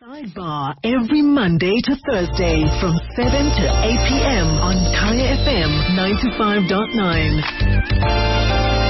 Sidebar every Monday to Thursday from 7 to 8 p.m. on Kaya FM 95.9.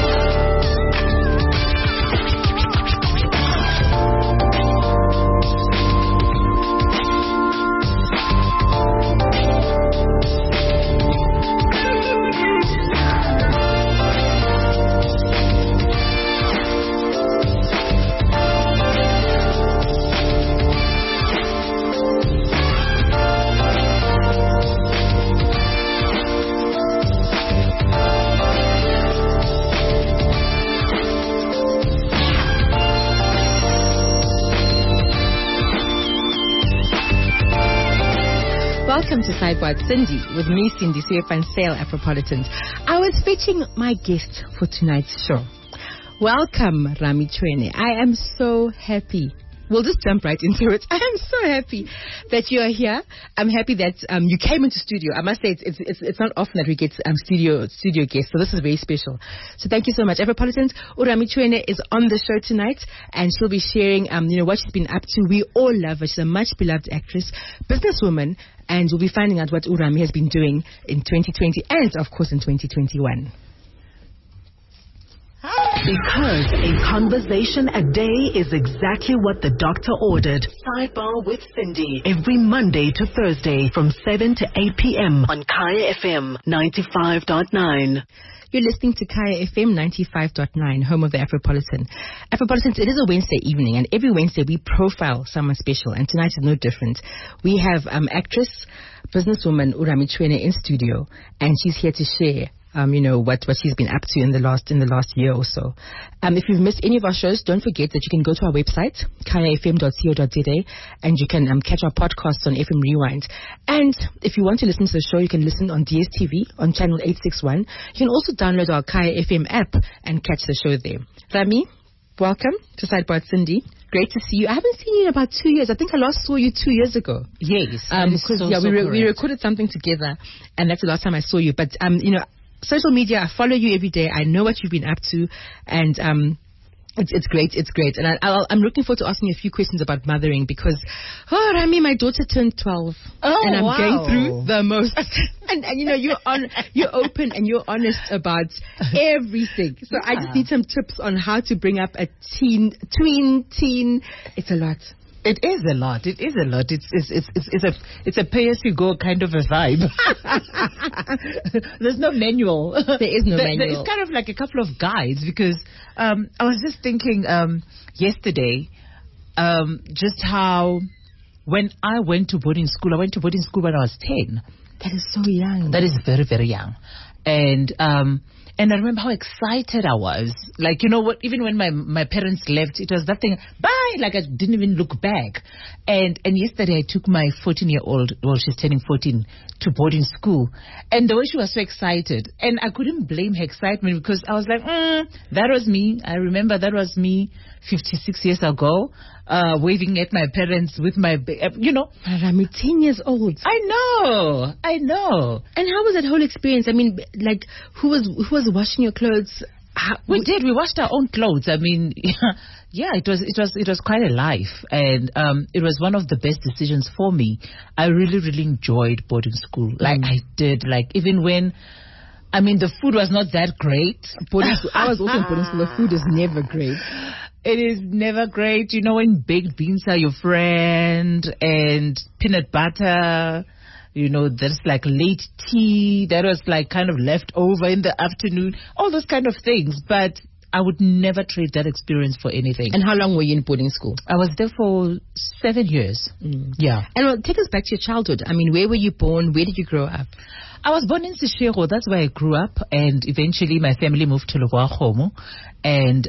Welcome to Sidebar Cindy with me, Cindy Suefan Sale Afropolitans. I was fetching my guest for tonight's show. Welcome, Rami Chwene. I am so happy. We'll just jump right into it. I am so happy that you are here. I'm happy that you came into studio. I must say it's not often that we get studio guests, so this is very special. So thank you so much, Afropolitans. Rami Chwene is on the show tonight, and she'll be sharing what she's been up to. We all love her. She's a much beloved actress, businesswoman, and we'll be finding out what Urami has been doing in 2020 and, of course, in 2021. Because a conversation a day is exactly what the doctor ordered. Sidebar with Cindy every Monday to Thursday from 7 to 8 p.m. on Kaya FM 95.9. You're listening to Kaya FM 95.9, home of the Afropolitan. Afropolitans, it is a Wednesday evening, and every Wednesday we profile someone special, and tonight is no different. We have actress, businesswoman Urami Chwene in studio, and she's here to share what she's been up to in the last year or so. If you've missed any of our shows, don't forget that you can go to our website, kayafm.co.za, and you can catch our podcasts on FM Rewind. And if you want to listen to the show, you can listen on DSTV on channel 861. You can also download our Kaya FM app and catch the show there. Rami, welcome to Sidebar Cindy. Great to see you. I haven't seen you in about 2 years. I think I last saw you 2 years ago. Yes. Because we recorded something together, and that's the last time I saw you. But social media, I follow you every day. I know what you've been up to, and it's great. It's great, and I'm looking forward to asking you a few questions about mothering because, Rami, my daughter turned 12, and I'm going through the most. and you're open and you're honest about everything. So I just need some tips on how to bring up a tween. It's a lot. It is a lot. It's a pay-as-you-go kind of a vibe. There's no manual. There is no manual. It's kind of like a couple of guides because I was just thinking yesterday just how when I went to boarding school when I was 10. That is so young. That is very, very young. And I remember how excited I was. Like, even when my parents left, it was that thing, bye, like I didn't even look back. And yesterday I took my 14-year-old, well, she's turning 14, to boarding school. And the way she was so excited. And I couldn't blame her excitement because I was like, that was me. I remember that was me 56 years ago, waving at my parents with my, I'm 10 years old. I know. And how was that whole experience? I mean, like, who was washing your clothes? We washed our own clothes. I mean, yeah, it was quite a life, and it was one of the best decisions for me. I really, really enjoyed boarding school. Like I did, like even when, I mean, the food was not that great. Boarding school. I was also in boarding school. The food is never great. It is never great. When baked beans are your friend and peanut butter. There's like late tea that was like kind of left over in the afternoon, all those kind of things. But I would never trade that experience for anything. And how long were you in boarding school? I was there for 7 years. Yeah. And take us back to your childhood. I mean, where were you born? Where did you grow up? I was born in Seshego. That's where I grew up. And eventually my family moved to Lugwahomo. And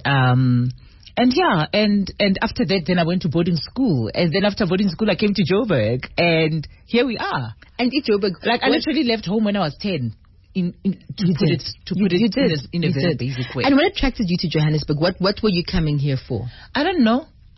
after that, then I went to boarding school. And then after boarding school, I came to Joburg. And here we are. And in Joburg, I literally left home when I was 10. To put it in a very basic way. And what attracted you to Johannesburg? What were you coming here for? I don't know.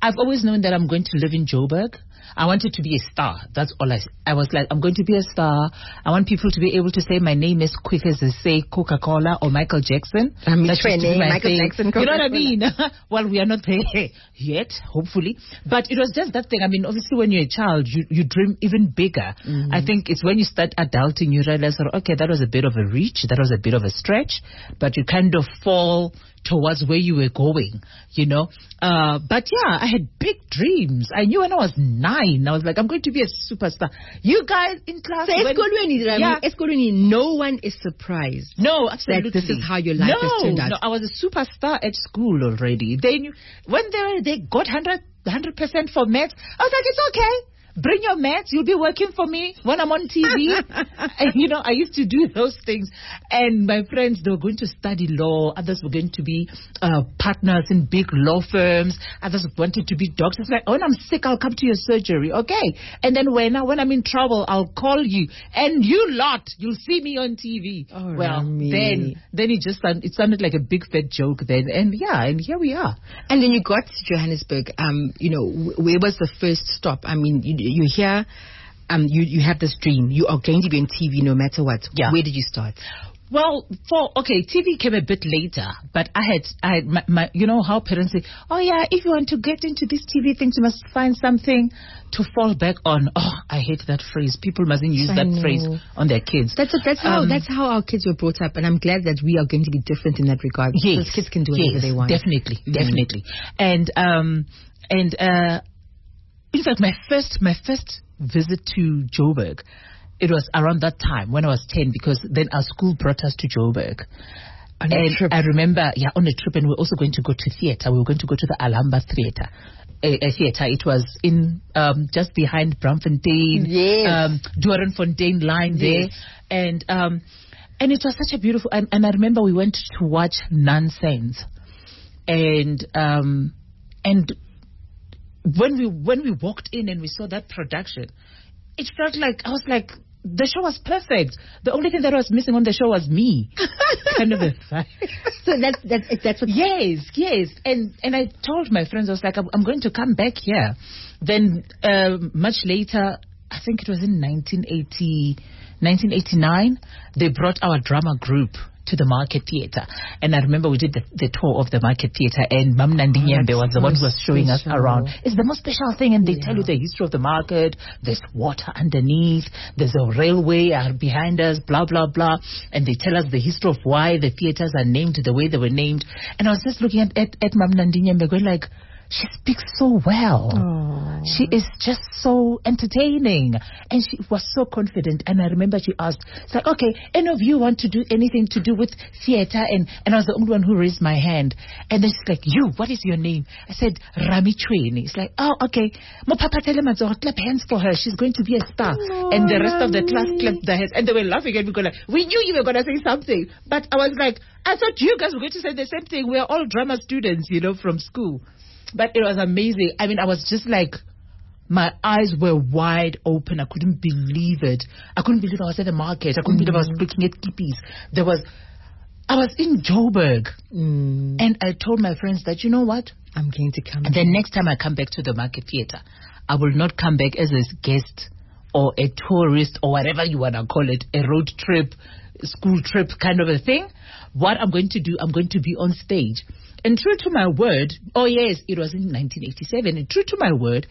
I've always known that I'm going to live in Joburg. I wanted to be a star. That's all I was like, I'm going to be a star. I want people to be able to say my name as quick as they say Coca-Cola or Michael Jackson. I'm That's just to be my Michael thing. Jackson, You know what I Coca-Cola. mean? Well, we are not there yet, hopefully. But it was just that thing. I mean, obviously, when you're a child, you dream even bigger. I think it's when you start adulting, you realize, okay, that was a bit of a reach. That was a bit of a stretch. But you kind of fall towards where you were going, you know. But yeah, I had big dreams. I knew when I was 9, I was like, I'm going to be a superstar. You guys in class, So eskolweni, no one is surprised. No, absolutely. That this is how your life has turned out. No, I was a superstar at school already. They knew when they got 100% for maths. I was like, it's okay. Bring your maths. You'll be working for me when I'm on TV. And, you know, I used to do those things. And my friends, they were going to study law. Others were going to be partners in big law firms. Others wanted to be doctors. Like, when I'm sick, I'll come to your surgery. Okay. And then when I'm in trouble, I'll call you. And you lot, you'll see me on TV. Oh, well, Rami. then it sounded like a big fat joke then. And yeah, and here we are. And then you got to Johannesburg. You know, where was the first stop? I mean, you hear, you have this dream. You are going to be on TV no matter what. Yeah. Where did you start? Well, TV came a bit later, but I had my you know how parents say, oh yeah, if you want to get into this TV thing, you must find something to fall back on. Oh, I hate that phrase. People mustn't use that phrase on their kids. That's how our kids were brought up, and I'm glad that we are going to be different in that regard. Yes, because kids can do whatever they want. Definitely. And in fact, my first visit to Joburg, it was around that time when I was 10, because then our school brought us to Joburg. On a trip. I remember, on a trip, and we were also going to go to theatre. We were going to go to the Alhambra Theatre. A theatre. It was in just behind Braamfontein, Doornfontein line there, and it was such a beautiful. And I remember we went to watch Nonsense, and when we walked in and we saw that production, it felt like, I was like, the show was perfect. The only thing that was missing on the show was me. Kind of a vibe. So that's what. Yes. And I told my friends, I was like, I'm going to come back here. Then much later, I think it was in 1989, they brought our drama group to the Market Theatre. And I remember we did the tour of the Market Theatre, and Mam Nandinyembe was the one who was showing us around. It's the most special thing, and they tell you the history of the market. There's water underneath, there's a railway behind us, blah, blah, blah. And they tell us the history of why the theatres are named the way they were named. And I was just looking at Mam Nandinyembe going like, she speaks so well. Aww. She is just so entertaining. And she was so confident. And I remember she asked, it's like, okay, any of you want to do anything to do with theatre? And I was the only one who raised my hand. And then she's like, you, what is your name? I said, Rami Chweni. It's like, oh, okay. Clap hands for her. She's going to be a star. Oh, and the rest of the class clapped their hands. And they were laughing at me going like, we knew you were going to say something. But I was like, I thought you guys were going to say the same thing. We're all drama students, from school. But it was amazing. I mean, I was just like, my eyes were wide open. I couldn't believe it. I couldn't believe I was at the market. I couldn't believe I was looking at kippies. I was in Joburg. And I told my friends that, you know what? I'm going to come. The next time I come back to the Market Theatre, I will not come back as a guest or a tourist or whatever you want to call it, a road trip, school trip kind of a thing. What I'm going to do, I'm going to be on stage. And true to my word, oh yes, it was in 1987. And true to my word,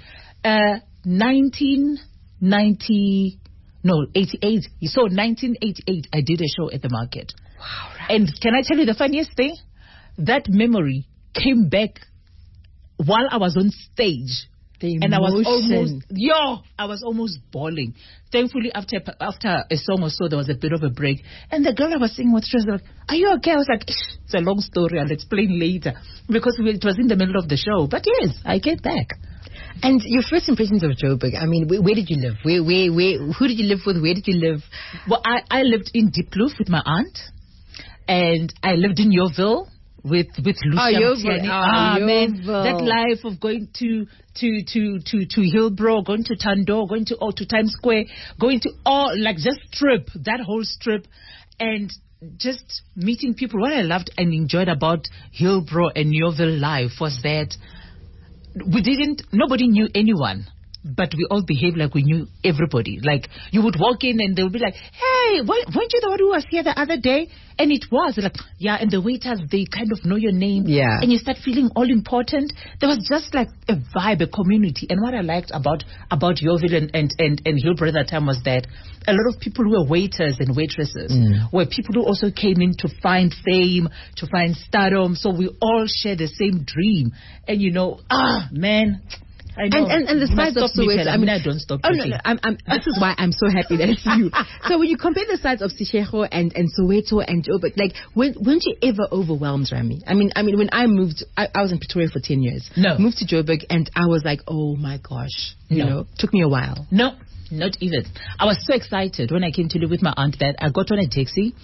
88. So 1988, I did a show at the market. Wow. Right. And can I tell you the funniest thing? That memory came back while I was on stage. And I was almost bawling. Thankfully, after a song or so, there was a bit of a break. And the girl I was singing with, she was like, are you okay? I was like, it's a long story. I'll explain later. Because it was in the middle of the show. But yes, I came back. And your first impressions of Joburg, I mean, where did you live? Who did you live with? Where did you live? Well, I lived in Diepkloof with my aunt. And I lived in Yeoville with Lucia Mtiani. Man, that life of going to Hillbrow, going to Tando, going to Times Square, going to just strip, that whole strip, and just meeting people. What I loved and enjoyed about Hillbrow and Yeoville life was that nobody knew anyone. But we all behaved like we knew everybody. Like, you would walk in and they would be like, hey, weren't you the one who was here the other day? And it was like, yeah, and the waiters, they kind of know your name. Yeah. And you start feeling all important. There was just like a vibe, a community. And what I liked about Yeoville and Hillbrow that time was that a lot of people who were waiters and waitresses were people who also came in to find fame, to find stardom. So we all share the same dream. And man... I know. And the size of Soweto. I don't stop. Oh no, this is why I'm so happy that it's you. So when you compare the size of Seshego and Soweto and Joburg, like weren't you ever overwhelmed, Rami? I mean, when I moved, I was in Pretoria for 10 years. No. Moved to Joburg and I was like, oh my gosh, took me a while. No, not even. I was so excited when I came to live with my aunt that I got on a taxi,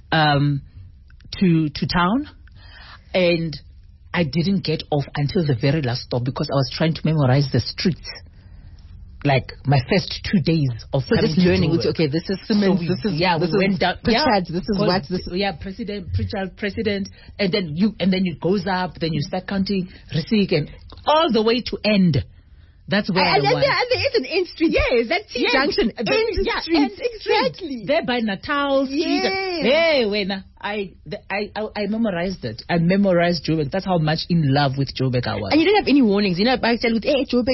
to town, and I didn't get off until the very last stop because I was trying to memorize the streets. Like my first 2 days of just learning. Okay, this is Simmons. We went down. Pritchard, this is what. President Pritchard, president, and then it goes up. Then you start counting Risik and all the way to end. That's where I was. And there is an end street. Yes, that's T Junction. End street. Exactly. There by Natal Street. Yes. Hey, when I memorized it. I memorized Joburg. That's how much in love with Joburg I was. And you didn't have any warnings. I tell you, hey, Joburg,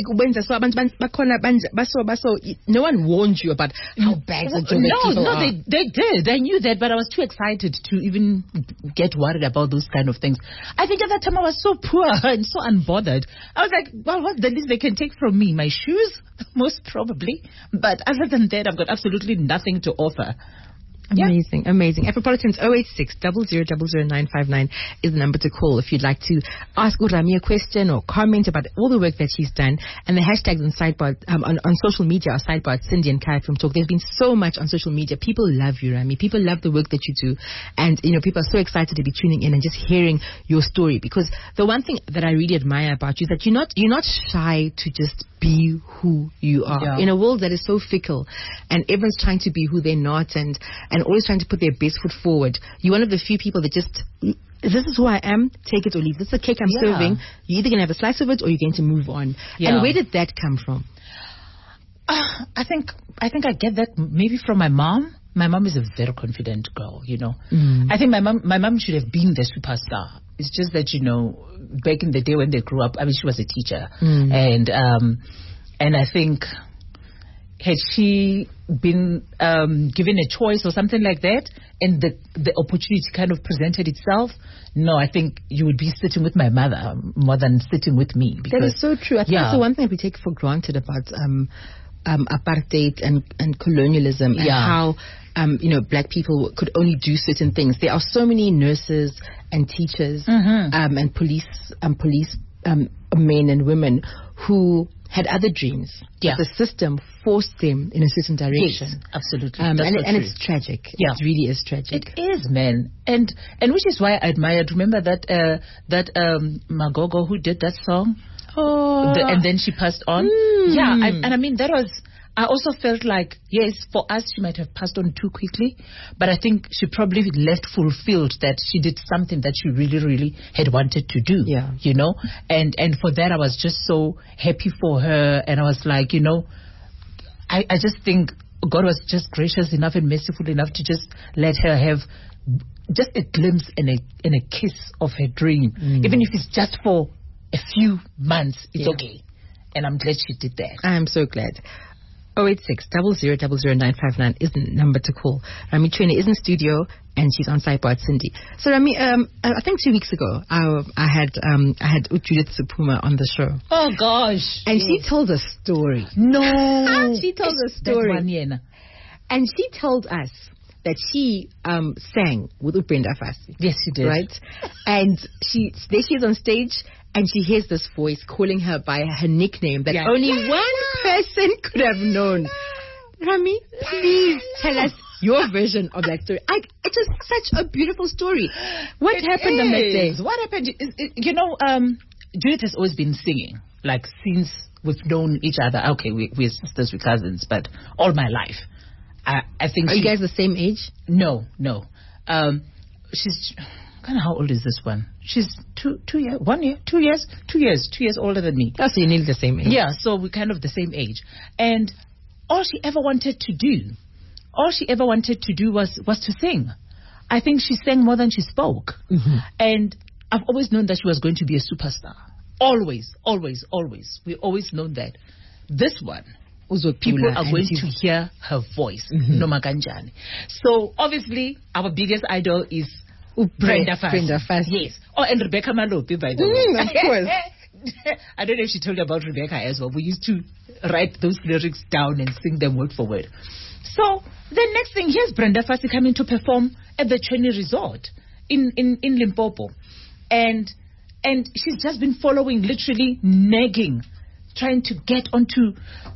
no one warned you about how bad the Joburg people are. No, they did. I knew that, but I was too excited to even get worried about those kind of things. I think at that time I was so poor and so unbothered. I was like, well, what's the least they can take from me? My shoes? Most probably. But other than that, I've got absolutely nothing to offer. Amazing. Afropolitans 086 000959 is the number to call if you'd like to ask Urami a question or comment about all the work that she's done. And the hashtags on sidebar on social media are sidebar Cindy and Kai from Talk. There's been so much on social media. People love you, Rami. People love the work that you do, and people are so excited to be tuning in and just hearing your story. Because the one thing that I really admire about you is that you're not shy to just be who you are in a world that is so fickle, and everyone's trying to be who they're not, and always trying to put their best foot forward. You're one of the few people that just, this is who I am, take it or leave. This is a cake I'm serving. You're either going to have a slice of it or you're going to move on. And where did that come from? I think I get that maybe from my mom. My mom is a very confident girl, I think my mom should have been the superstar. It's just that, back in the day when they grew up, she was a teacher. And I think had she been given a choice or something like that, and the opportunity kind of presented itself, no, I think you would be sitting with my mother more than sitting with me. Because, that is so true. I think that's the one thing we take for granted about apartheid and colonialism, and how black people could only do certain things. There are so many nurses and teachers and police men and women who had other dreams. But the system forced them in a certain direction. Yes, absolutely. And it's tragic. Yeah. It really is tragic. It is, man. And which is why I admired. Remember that Magogo who did that song? And then she passed on. That was. I also felt like, yes, for us, she might have passed on too quickly, but I think she probably left fulfilled that she did something that she really, really had wanted to do, and for that, I was just so happy for her, and I was like, I just think God was just gracious enough and merciful enough to just let her have just a glimpse and a kiss of her dream, even if it's just for a few months, it's okay, and I'm glad she did that. I'm so glad. 086 000959 is the number to call. Rami Trainer is in studio and she's on Sidebar at Cindy. So Rami, I think 2 weeks ago I had Judith Supuma on the show. Oh gosh! And she told a story. No, she told a story. And she told us that she sang with Ubrenda Fassi. Yes, she did. Right, and she is on stage. And she hears this voice calling her by her nickname that only one person could have known. Rami, please tell us your version of that story. It's just such a beautiful story. What happened on that day? What happened? Judith has always been singing, like since we've known each other. Okay, we're sisters, we're cousins, but all my life. I think. Are you guys the same age? No. kind of, how old is this one? She's 2 years older than me. Oh, so you're nearly the same age. Yeah, so we're kind of the same age. And all she ever wanted to do was to sing. I think she sang more than she spoke. Mm-hmm. And I've always known that she was going to be a superstar. Always. We always known that. This one, people are going to hear her voice, Noma Kanjani. So obviously, our biggest idol is Brenda Fassie. Yes. Oh, and Rebecca Malope, by the way. Of course. I don't know if she told you about Rebecca as well. We used to write those lyrics down and sing them word for word. So the next thing, here's Brenda Fassie coming to perform at the Chweni Resort in Limpopo. And she's just been following, literally nagging, trying to get onto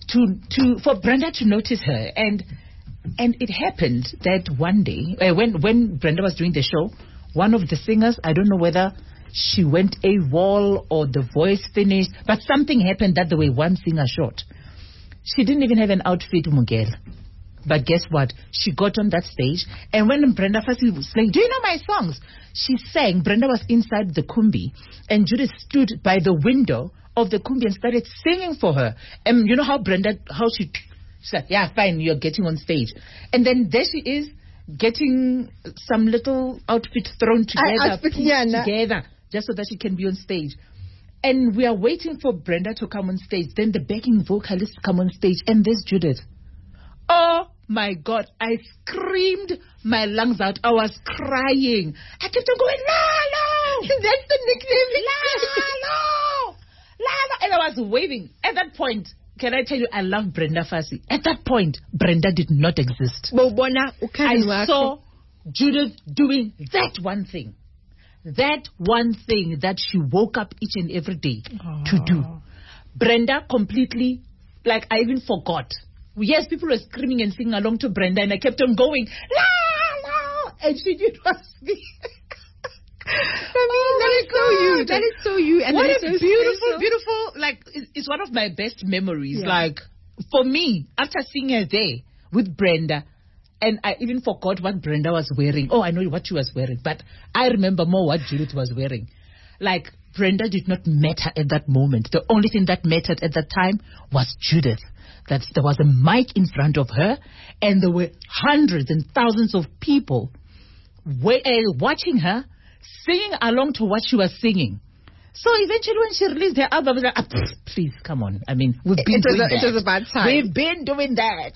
for Brenda to notice her. And it happened that one day, when Brenda was doing the show, one of the singers, I don't know whether she went AWOL or the voice finished, but something happened that the way one singer shot. She didn't even have an outfit, Mugel. But guess what? She got on that stage, and when Brenda Fassie was saying, "Do you know my songs?" she sang. Brenda was inside the Kumbi, and Judith stood by the window of the Kumbi and started singing for her. And you know how she said, "Yeah, fine, you're getting on stage." And then there she is, getting some little outfit thrown together, together, just so that she can be on stage. And we are waiting for Brenda to come on stage. Then the backing vocalists come on stage, and there's Judith. Oh my God, I screamed my lungs out. I was crying. I kept on going, Lalo! That's the nickname. Lalo! Lalo! And I was waving. At that point, can I tell you, I love Brenda Fassie. At that point, Brenda did not exist. I saw Judith doing that one thing. That one thing that she woke up each and every day to do. Brenda completely, like, I even forgot. Yes, people were screaming and singing along to Brenda, and I kept on going, la, la, and she did was me. That is so you. That is so you. And what that a is so beautiful, like, it's one of my best memories. Yeah. Like, for me, after seeing her there with Brenda, and I even forgot what Brenda was wearing. Oh, I know what she was wearing, but I remember more what Judith was wearing. Like, Brenda did not matter at that moment. The only thing that mattered at that time was Judith. That there was a mic in front of her, and there were hundreds and thousands of people watching her, singing along to what she was singing. So eventually when she released her album, I was like, please, come on. I mean, we've been doing that. It was a bad time. We've been doing that.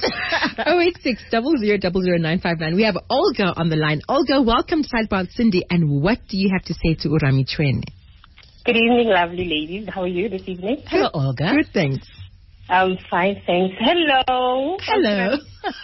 086-000959. We have Olga on the line. Olga, welcome to Sidebar with Cindy. And what do you have to say to Urami Chweni? Good evening, lovely ladies. How are you this evening? Hello, Olga. Good, thanks. I'm fine, thanks. Hello. Hello.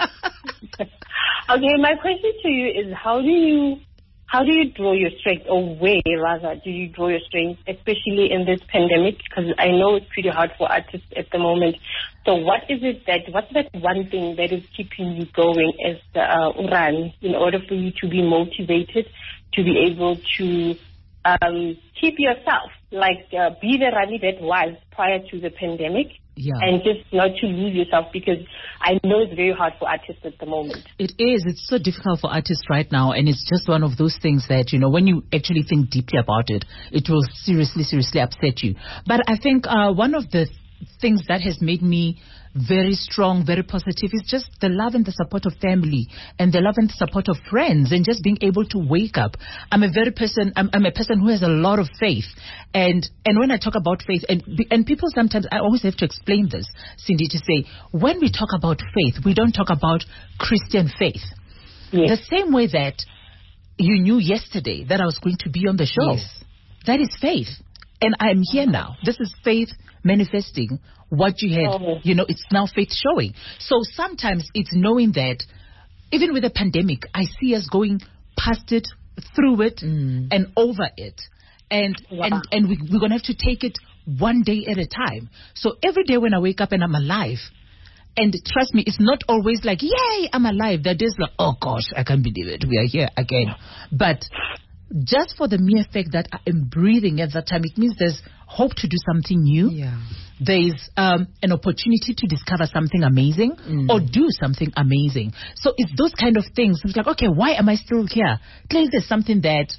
Okay, my question to you is how do you draw your strength, or where rather do you draw your strength, especially in this pandemic? Because I know it's pretty hard for artists at the moment. So what's that one thing that is keeping you going as Urani, in order for you to be motivated, to be able to keep yourself, like be the Rani that was prior to the pandemic? Yeah. And just not to lose yourself, because I know it's very hard for artists at the moment. It is. It's so difficult for artists right now, and it's just one of those things that, you know, when you actually think deeply about it, it will seriously upset you. But I think one of the things that has made me very strong, very positive, is just the love and the support of family, and the love and the support of friends, and just being able to wake up. I'm a person who has a lot of faith, and when I talk about faith, and people sometimes, I always have to explain this, Cindy, to say, when we talk about faith, we don't talk about Christian faith. Yes. The same way that you knew yesterday that I was going to be on the show. Yes. That is faith. And I'm here now. This is faith manifesting what you had. You know, it's now faith showing. So sometimes it's knowing that even with the pandemic, I see us going past it, through it, and over it. And we're going to have to take it one day at a time. So every day when I wake up and I'm alive, and trust me, it's not always like, yay, I'm alive. That is like, oh gosh, I can't believe it, we are here again. But just for the mere fact that I am breathing at that time, it means there's hope to do something new. Yeah. There's an opportunity to discover something amazing or do something amazing. So it's those kind of things. It's like, okay, why am I still here? Clearly there's something that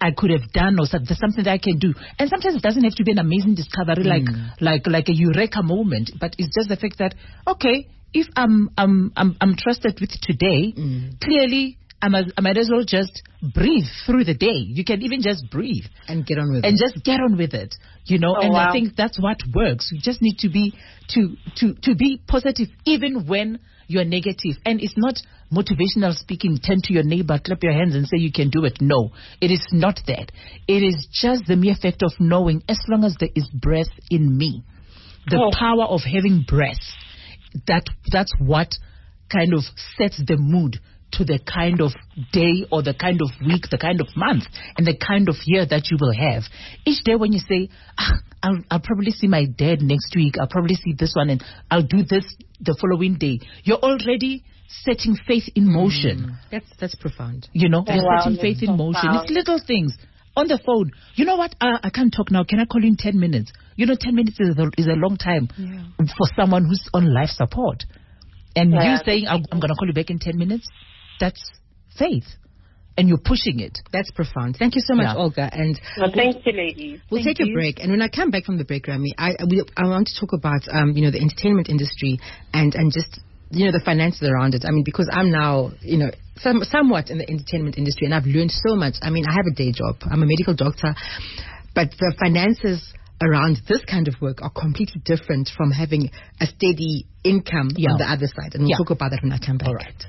I could have done, or there's something that I can do. And sometimes it doesn't have to be an amazing discovery, like a eureka moment, but it's just the fact that, okay, if I'm trusted with today, clearly I might as well just breathe through the day. You can even just breathe and get on with it. Just get on with it, wow. I think that's what works. You just need to be to be positive even when you're negative. And it's not motivational speaking, turn to your neighbor, clap your hands and say you can do it. No, it is not that. It is just the mere fact of knowing, as long as there is breath in me, the power of having breath, that's what kind of sets the mood to the kind of day or the kind of week, the kind of month, and the kind of year that you will have. Each day when you say, I'll probably see my dad next week, I'll probably see this one, and I'll do this the following day, you're already setting faith in motion. That's profound. You're setting faith in motion. It's little things. On the phone, you know what? I can't talk now. Can I call you in 10 minutes? 10 minutes is a long time for someone who's on life support. And you saying, I'm going to call you back in 10 minutes, that's faith. And you're pushing it. That's profound. Thank you so much, Olga. And thank you, ladies. We'll take a break. And when I come back from the break, Rami, I want to talk about, the entertainment industry and just, the finances around it. I mean, because I'm now, somewhat in the entertainment industry, and I've learned so much. I mean, I have a day job. I'm a medical doctor. But the finances around this kind of work are completely different from having a steady income on the other side. And we'll talk about that when I come back. All right.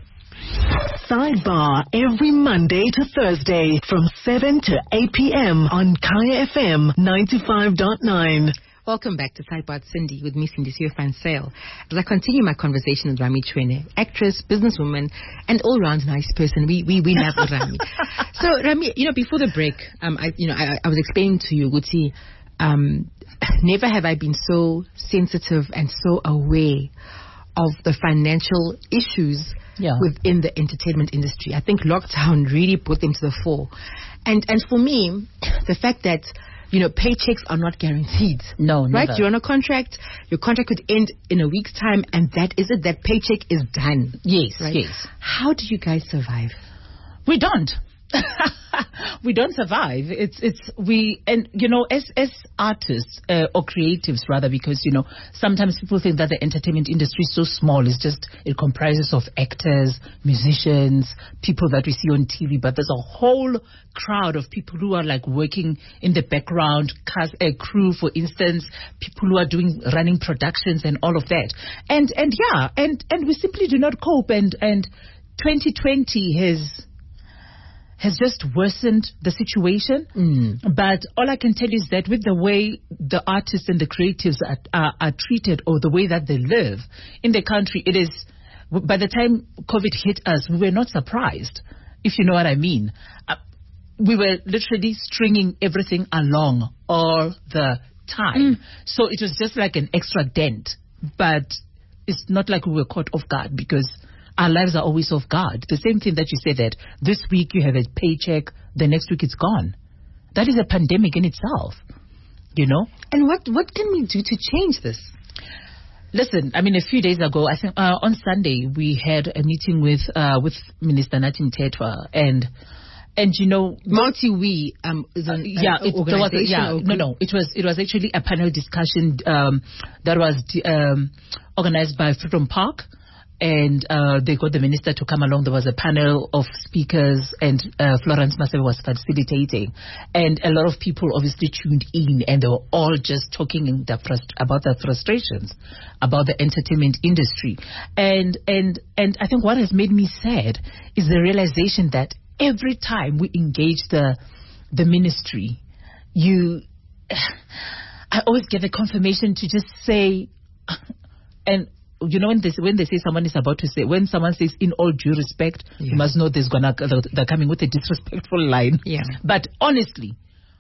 Sidebar every Monday to Thursday from 7 to 8 p.m. on Kaya FM 95.9. Welcome back to Sidebar Cindy with me, Cindy Sale. As I continue my conversation with Rami Chwene, actress, businesswoman, and all-round nice person. We love Rami. So Rami, before the break, I was explaining to you, Guti, never have I been so sensitive and so aware of the financial issues within the entertainment industry. I think lockdown really put them to the fore. And for me, the fact that paychecks are not guaranteed. No, never. Right? You're on a contract. Your contract could end in a week's time, and that is it. That paycheck is done. Yes, right? yes. How do you guys survive? We don't. We don't survive. As artists or creatives rather, because sometimes people think that the entertainment industry is so small. It comprises of actors, musicians, people that we see on TV, but there's a whole crowd of people who are like working in the background, crew, for instance, people who are running productions and all of that. And we simply do not cope. And 2020 has just worsened the situation. But all I can tell you is that with the way the artists and the creatives are treated, or the way that they live in the country, it is, by the time COVID hit us, we were not surprised, if you know what I mean. We were literally stringing everything along all the time. So it was just like an extra dent. But it's not like we were caught off guard, because our lives are always off guard. The same thing that you said, that this week you have a paycheck, the next week it's gone. That is a pandemic in itself, And what can we do to change this? Listen, I mean, a few days ago, I think on Sunday, we had a meeting with Minister Nathi Mthethwa, and Multi-We is an organization. It was actually a panel discussion that was organized by Freedom Park. And they got the minister to come along. There was a panel of speakers, and Florence Masebe was facilitating. And a lot of people obviously tuned in, and they were all just talking about their frustrations about the entertainment industry. And I think what has made me sad is the realization that every time we engage the ministry, I always get the confirmation to just say, and when they say someone is about to say, when someone says in all due respect, you must know they're coming with a disrespectful line. Yeah. But honestly,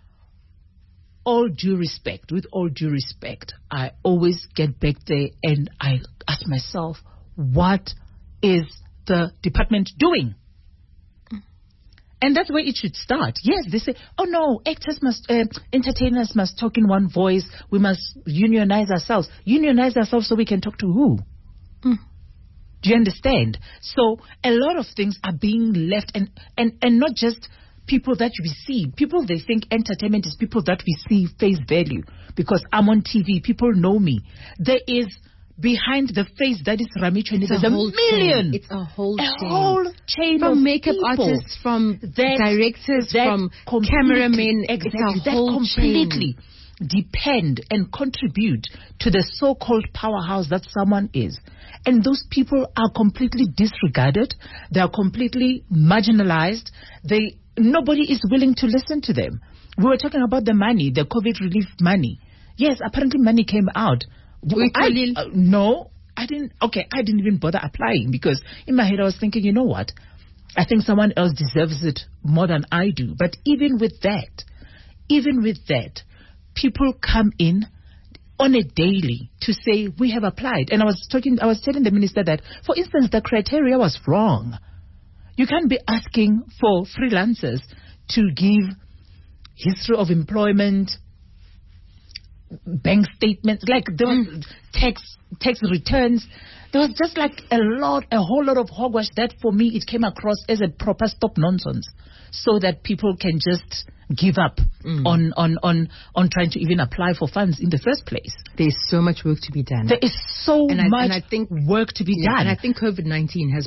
with all due respect, I always get back there and I ask myself, what is the department doing? And that's where it should start. Yes, they say, oh no, entertainers must talk in one voice. We must unionize ourselves. Unionize ourselves so we can talk to who? Do you understand? So a lot of things are being left, and not just people that we see. People, they think entertainment is people that we see face value because I'm on TV, people know me. There is behind the face that is Ramichweni, there's a million. It's a whole chain from of makeup people, artists, from directors, from cameramen. Exactly, it's a that whole completely depend and contribute to the so-called powerhouse that someone is. And those people are completely disregarded. They are completely marginalized. Nobody is willing to listen to them. We were talking about the money, the COVID relief money. Yes, apparently money came out. No, I didn't. Okay, I didn't even bother applying because in my head I was thinking, you know what? I think someone else deserves it more than I do. But even with that, people come in on a daily to say we have applied. And I was telling the minister that, for instance, the criteria was wrong. You can't be asking for freelancers to give history of employment, bank statements, like there was tax returns. There was just like a whole lot of hogwash that for me it came across as a proper stop nonsense, so that people can just give up on trying to even apply for funds in the first place. There's so much work to be done. There is so much work to be done. And I think COVID-19 has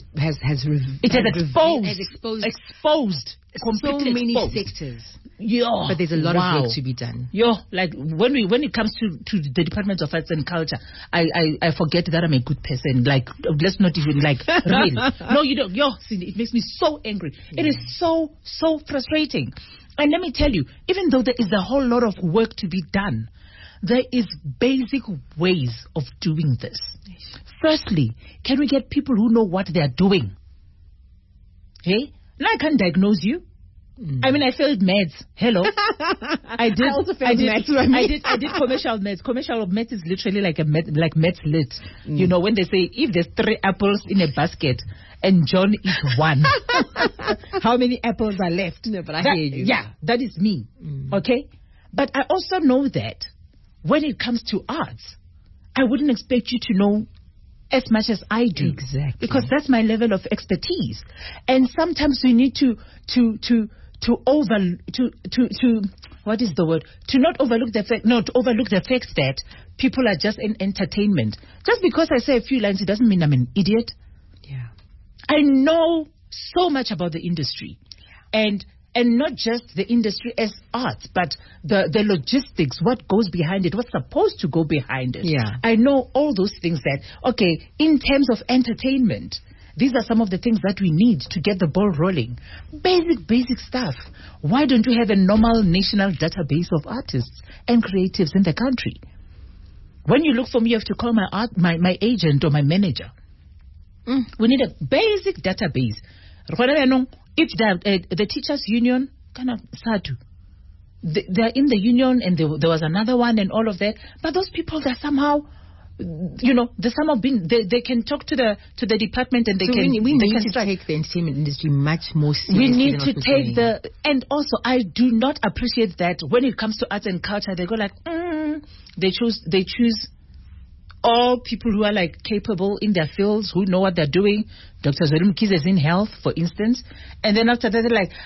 exposed so many sectors. Yeah, but there's a lot of work to be done. Like when it comes to the Department of Arts and Culture, I forget that I'm a good person. Like, let's not even really. No, you don't. It makes me so angry. Yeah. It is so frustrating. And let me tell you, even though there is a whole lot of work to be done, there is basic ways of doing this. Firstly, can we get people who know what they are doing? Okay? Now I can't diagnose you. I mean, I failed meds. Hello. I also failed meds. I did commercial meds. Commercial meds is literally like meds lit. You know, when they say if there's 3 apples in a basket and John eats 1, how many apples are left? No, but I hear you. Yeah, that is me. Okay? But I also know that when it comes to arts, I wouldn't expect you to know as much as I do. Exactly. Because that's my level of expertise. And sometimes we need to what is the word? To overlook the fact that people are just in entertainment. Just because I say a few lines, it doesn't mean I'm an idiot. Yeah. I know so much about the industry. And not just the industry as arts, but the logistics, what goes behind it, what's supposed to go behind it. Yeah. I know all those things that, okay, in terms of entertainment, these are some of the things that we need to get the ball rolling. Basic stuff. Why don't we have a normal national database of artists and creatives in the country? When you look for me, you have to call my agent or my manager. We need a basic database. If the teachers' union, they're in the union, and there was another one and all of that, but those people, they're somehow, they can talk to the department, and we need to take the entertainment industry much more seriously. We need to take and also I do not appreciate that when it comes to arts and culture, they go like, they choose all people who are like capable in their fields, who know what they're doing. Dr. Zwelim Mkhize is in health, for instance. And then after that, they're like,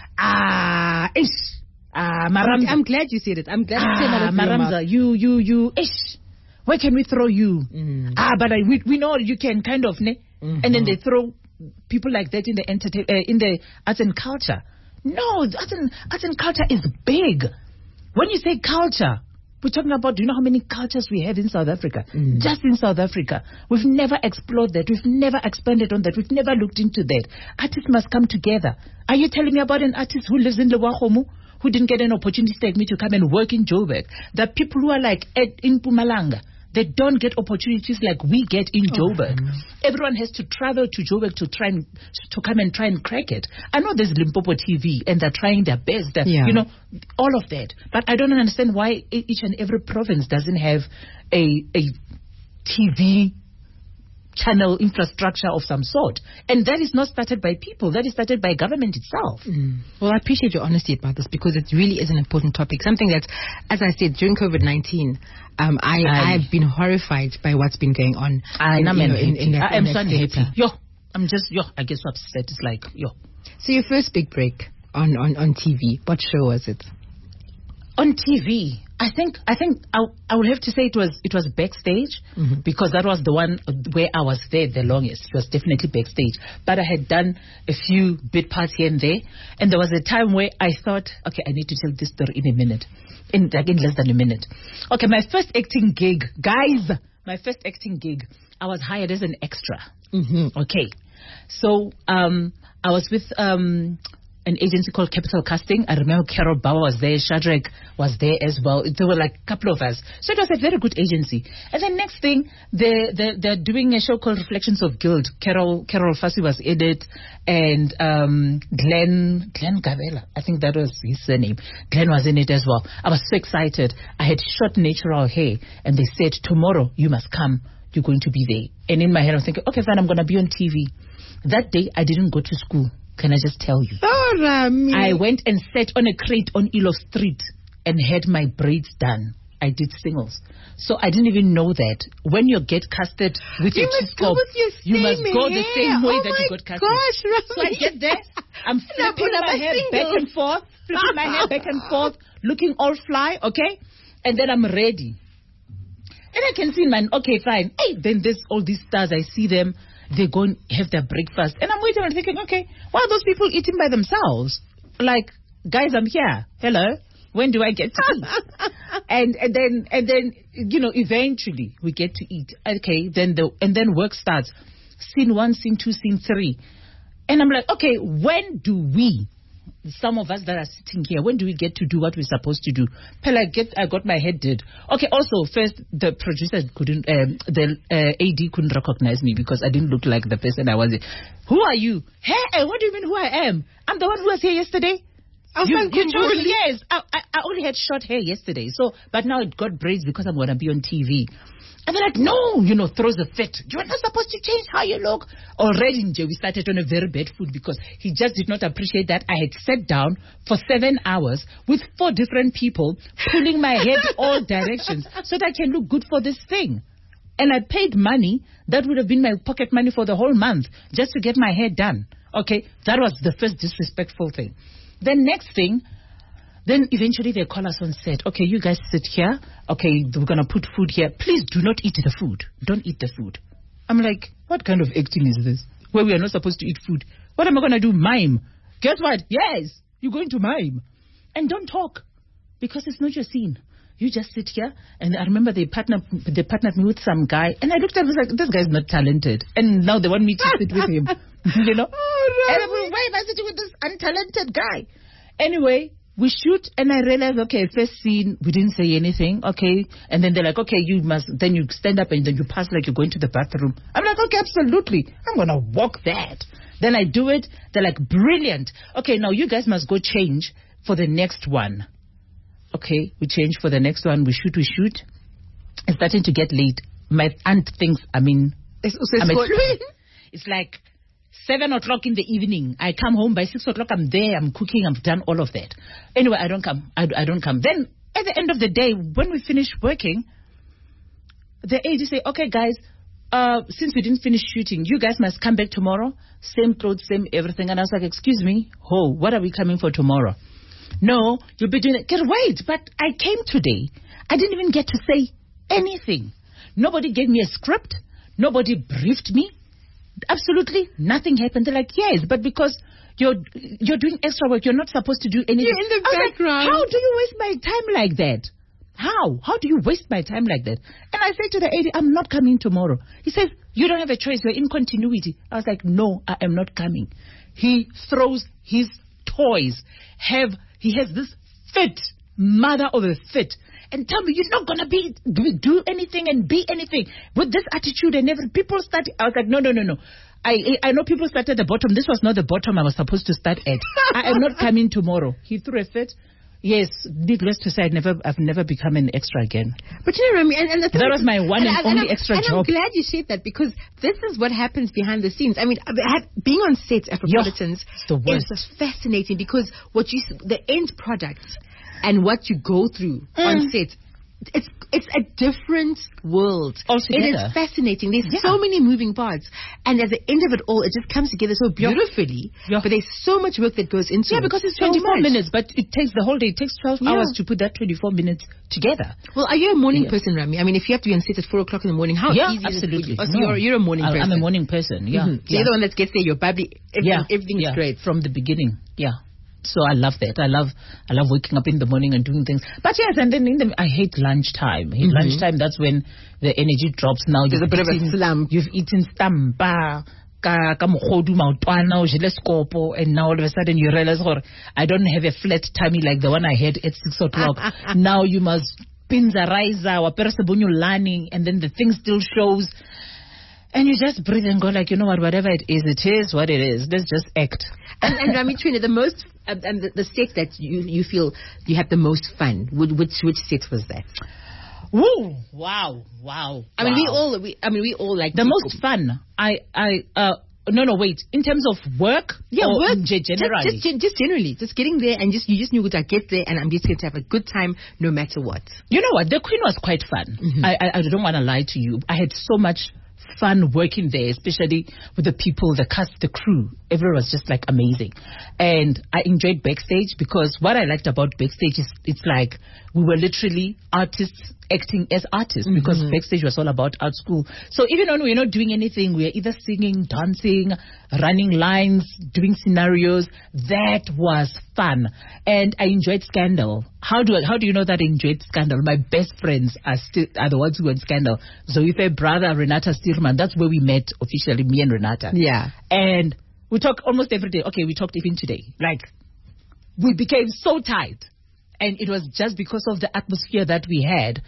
Maramza. I'm glad you said it. I'm glad you said that. Maramza, you, where can we throw you? But we know you can kind of, and then they throw people like that in the arts and culture. No, arts and culture is big. When you say culture, we're talking about, do you know how many cultures we have in South Africa? Just in South Africa. We've never explored that. We've never expanded on that. We've never looked into that. Artists must come together. Are you telling me about an artist who lives in Lewagomo, who didn't get an opportunity like me to come and work in Joburg? The people who are like in Mpumalanga, they don't get opportunities like we get in Joburg. Everyone has to travel to Joburg to come and try and crack it. I know there's Limpopo TV and they're trying their best, all of that. But I don't understand why each and every province doesn't have a TV channel infrastructure of some sort. And that is not started by people. That is started by government itself. Well, I appreciate your honesty about this, because it really is an important topic. Something that, as I said, during COVID-19, I have been horrified by what's been going on. I'm so happy. I guess so upset. It's like, So your first big break on TV? What show was it? On TV, I think I would have to say it was Backstage, because that was the one where I was there the longest. It was definitely Backstage. But I had done a few bit parts here and there, and there was a time where I thought, okay, I need to tell this story in a minute, in less than a minute. Okay, my first acting gig, guys. My first acting gig, I was hired as an extra. Okay, so I was with an agency called Capital Casting. I remember Carol Bauer was there, Shadrach was there as well. There were like a couple of us. So it was a very good agency. And then next thing, they're doing a show called Reflections of Guilt. Carol Fassi was in it, and Glenn Gavela, I think that was his surname. Glenn was in it as well. I was so excited. I had short natural hair, and they said, tomorrow you must come. You're going to be there. And in my head, I'm thinking, okay, fine, I'm going to be on TV. That day, I didn't go to school. Can I just tell you? Oh, Rami. I went and sat on a crate on Ilo Street and had my braids done. I did singles. So I didn't even know that when you get casted with your T-scope, you must go the same way that you got casted. Gosh, Rami. So I get there, I'm flipping my hair back and forth, looking all fly, okay? And then I'm ready. And I can see, man, okay, fine. Hey, then there's all these stars. I see them. They go and have their breakfast. And I'm waiting and thinking, okay, why are those people eating by themselves? Like, guys, I'm here. Hello? When do I get to eat? and then, you know, eventually we get to eat. Okay, then work starts. Scene 1, scene 2, scene 3. And I'm like, okay, when do we, some of us that are sitting here, when do we get to do what we're supposed to do? I got my head did. Okay, also, first, the producer couldn't, the AD couldn't recognize me because I didn't look like the person I was. Who are you? Hey, what do you mean who I am? I'm the one who was here yesterday. You chose me, yes. I only had short hair yesterday, so, but now it got braids because I'm going to be on TV. And they're like, no, you know, throws a fit. You're not supposed to change how you look. Already, we started on a very bad foot because he just did not appreciate that I had sat down for 7 hours with 4 different people pulling my head all directions so that I can look good for this thing. And I paid money. That would have been my pocket money for the whole month just to get my hair done. Okay, that was the first disrespectful thing. Then next thing, then eventually they call us on set. Okay, you guys sit here. Okay, we're going to put food here. Please do not eat the food. Don't eat the food. I'm like, what kind of acting is this? Where we are not supposed to eat food. What am I going to do? Mime. Guess what? Yes, you're going to mime. And don't talk because it's not your scene. You just sit here. And I remember they partnered me with some guy. And I looked at him and was like, this guy's not talented. And now they want me to sit with him. You know? Oh, no. And I'm like, why am I sitting with this untalented guy? Anyway, we shoot, and I realized, okay, first scene, we didn't say anything, okay? And then they're like, okay, then you stand up and then you pass like you're going to the bathroom. I'm like, okay, absolutely. I'm going to walk that. Then I do it. They're like, brilliant. Okay, now you guys must go change for the next one. Okay, we change for the next one. We shoot. It's starting to get late. My aunt thinks, it's like 7 o'clock in the evening. I come home by 6 o'clock. I'm there. I'm cooking. I've done all of that. Anyway, I don't come. I don't come. Then at the end of the day, when we finish working, the AD say, okay, guys, since we didn't finish shooting, you guys must come back tomorrow. Same clothes, same everything. And I was like, excuse me, what are we coming for tomorrow? No, you'll be doing it. Wait, but I came today. I didn't even get to say anything. Nobody gave me a script. Nobody briefed me. Absolutely nothing happened. They're like, yes, but because you're doing extra work, you're not supposed to do anything. You're in the background. Like, how do you waste my time like that? How do you waste my time like that? And I said to the AD, I'm not coming tomorrow. He says, you don't have a choice. You're in continuity. I was like, no, I am not coming. He throws his toys. He has this fit, mother of a fit. And tell me, you're not going to do anything and be anything with this attitude and everything. People start. I was like, no. I know people start at the bottom. This was not the bottom I was supposed to start at. I am not coming tomorrow. He threw a fit. Yes, needless to say, I've never become an extra again. But you know, Rami, and that was my one and only extra job. And I'm glad you said that because this is what happens behind the scenes. I mean, being on sets, Afropolitans, is fascinating because the end product and what you go through on set, it's a different world. Altogether. It is fascinating. There's so many moving parts. And at the end of it all, it just comes together so beautifully. Yeah. But there's so much work that goes into it. Yeah, because it's So 24 much. minutes, but it takes the whole day. It takes 12 Yeah. hours to put that 24 minutes together. Well, are you a morning person, Rami? I mean, if you have to be on set at 4 o'clock in the morning, how Yeah, easy is it for absolutely. you? Oh, so No. you're a morning person. I'm a morning person, yeah. So you're the one that gets there, you're bubbly, everything is great. From the beginning, yeah. So I love that. I love waking up in the morning and doing things. But yes, and then I hate lunchtime. Lunchtime, that's when the energy drops. Now There's a bit of a slump. You've eaten stampa, ka mogodu maotwana, o jele skopo, and now all of a sudden you realize, I don't have a flat tummy like the one I had at 6 o'clock. Now you must pinza raisa, wapera sebunyo learning, and then the thing still shows. And you just breathe and go like, you know what, whatever it is what it is. Let's just act. And Rami, Trina, the most, the set that you feel you have the most fun, which set was that? Woo! Wow. I mean, we all like the most fun. No, wait. In terms of work, work generally, just generally, just getting there and you just knew I get there and I'm just going to have a good time no matter what. You know what? The Queen was quite fun. I don't want to lie to you. I had so much fun working there, especially with the people, the cast, the crew. Everyone was just like amazing. And I enjoyed backstage because what I liked about backstage is it's like we were literally artists acting as artists because backstage was all about art school. So even when we're not doing anything, we're either singing, dancing, running lines, doing scenarios. That was fun. And I enjoyed Scandal. How do you know that I enjoyed Scandal? My best friends are the ones who were in Scandal. Zoe brother, Renata Steerman. That's where we met officially, me and Renata. Yeah. And we talk almost every day. Okay, we talked even today. Like, we became so tight. And it was just because of the atmosphere that we had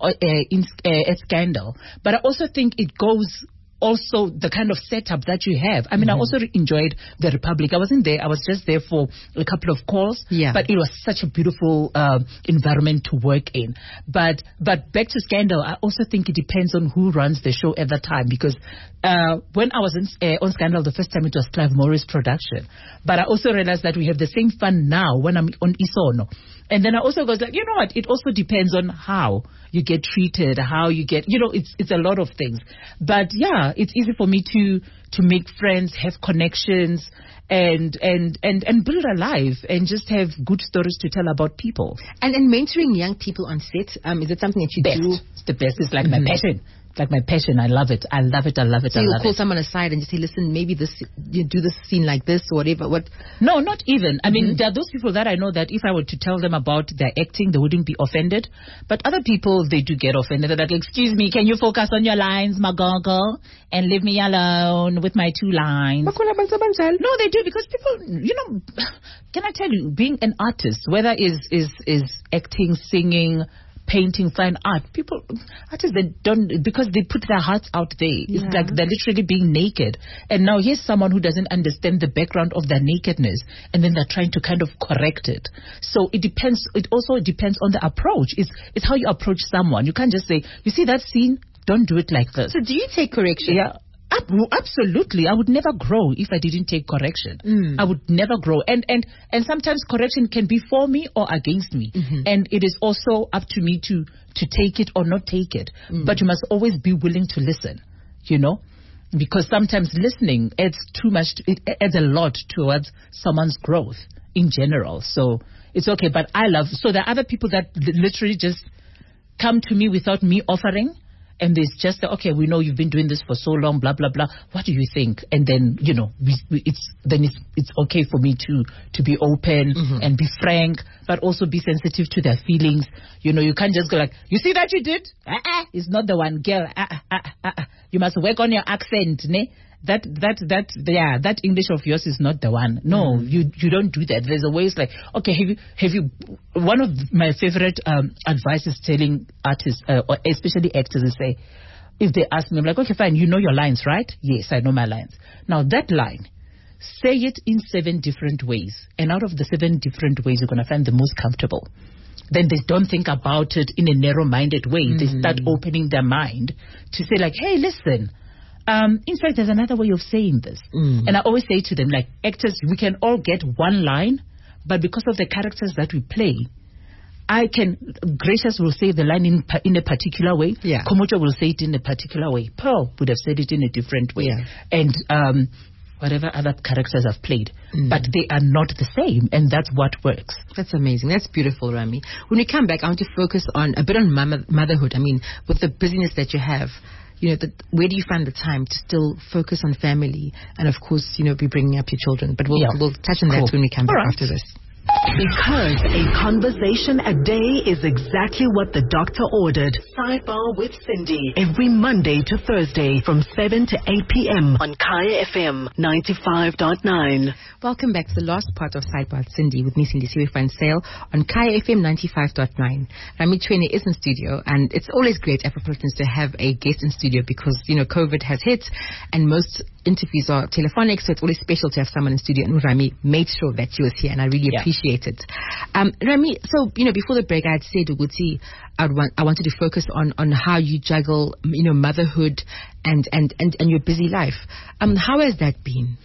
at Scandal. But I also think it goes also the kind of setup that you have. I mean, I also enjoyed the Republic. I wasn't there. I was just there for a couple of calls. Yeah. But it was such a beautiful environment to work in. But back to Scandal, I also think it depends on who runs the show at the time. Because when I was on Scandal the first time, it was Clive Morris' production. But I also realized that we have the same fun now when I'm on Isono. And then I also goes like, you know what? It also depends on how you get treated, how you get, it's a lot of things. But yeah, it's easy for me to make friends, have connections, and build a life and just have good stories to tell about people. And mentoring young people on set, is it something that you do? It's the best. It's like my passion. Like my passion. I love it. So you'll call someone aside and just say, listen, maybe you do this scene like this or whatever. What? No, not even. I mean, there are those people that I know that if I were to tell them about their acting, they wouldn't be offended. But other people, they do get offended. They're like, excuse me, can you focus on your lines, Magogo, and leave me alone with my 2 lines? No, they do, because people, can I tell you, being an artist, whether is acting, singing, painting, fine art, artists, they don't, because they put their hearts out there. It's like they're literally being naked. And now here's someone who doesn't understand the background of their nakedness, and then they're trying to kind of correct it. So it depends. It also depends on the approach. It's how you approach someone. You can't just say, you see that scene? Don't do it like this. So do you take correction? Yeah. Absolutely. I would never grow if I didn't take correction. I would never grow. And sometimes correction can be for me or against me. And it is also up to me to take it or not take it. But you must always be willing to listen, because sometimes listening adds too much. It adds a lot towards someone's growth in general. So it's okay. But so there are other people that literally just come to me without me offering. And there's just, okay, we know you've been doing this for so long, blah, blah, blah. What do you think? And then, it's okay for me to be open and be frank, but also be sensitive to their feelings. You can't just go like, you see that you did? It's not the one, girl. You must work on your accent, ne? That English of yours is not the one. No, you don't do that. There's a way. It's like, okay, have you? One of my favorite advice is telling artists, or especially actors, is say, if they ask me, I'm like, okay, fine, you know your lines, right? Yes, I know my lines. Now that line, say it in 7 different ways, and out of the 7 different ways, you're gonna find the most comfortable. Then they don't think about it in a narrow-minded way. They start opening their mind to say like, hey, listen. In fact, there's another way of saying this. And I always say to them, like, actors, we can all get one line, but because of the characters that we play, Gracious will say the line in a particular way. Yeah. Komocho will say it in a particular way. Pearl would have said it in a different way. Yeah. And whatever other characters I've played. But they are not the same, and that's what works. That's amazing. That's beautiful, Rami. When we come back, I want to focus on a bit on motherhood. I mean, with the busyness that you have, where do you find the time to still focus on family and, of course, be bringing up your children? But we'll touch on that when we come back after this. Because a conversation a day is exactly what the doctor ordered. Sidebar with Cindy. Every Monday to Thursday from 7 to 8 p.m. on Kaya FM 95.9. Welcome back to the last part of Sidebar with Cindy with me, Cindy Siwe Van Sale on Kaya FM 95.9. Rami Chwene is in studio, and it's always great, Afropolitans, to have a guest in studio because, COVID has hit and most interviews are telephonic, so it's always special to have someone in studio. And Rami made sure that she was here, and I really appreciate it. Rami, so before the break, I had said, Uguti, I wanted to focus on how you juggle, motherhood and your busy life. How has that been?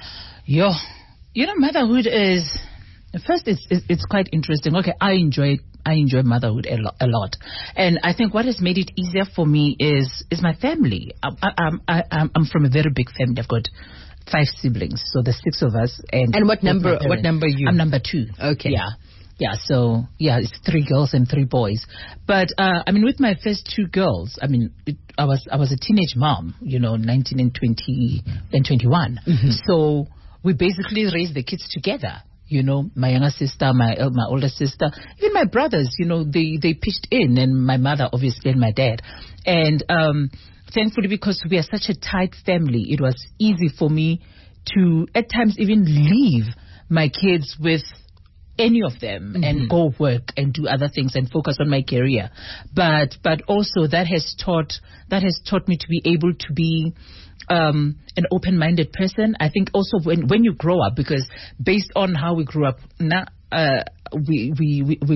Motherhood is first. It's quite interesting. Okay, I enjoy motherhood a lot, and I think what has made it easier for me is my family. I'm from a very big family. I've got 5 siblings, so there's 6 of us. And what number are you? I'm number 2. Okay. Yeah. So it's 3 girls and 3 boys. But with my first 2 girls, I was a teenage mom. 19 and 20 and 21. Mm-hmm. So we basically raised the kids together. My younger sister, my older sister, even my brothers, they pitched in, and my mother, obviously, and my dad. And thankfully, because we are such a tight family, it was easy for me to, at times, even leave my kids with any of them and go work and do other things and focus on my career. But also that has taught me to be able to be an open-minded person. I think also when you grow up, because based on how we grew up, we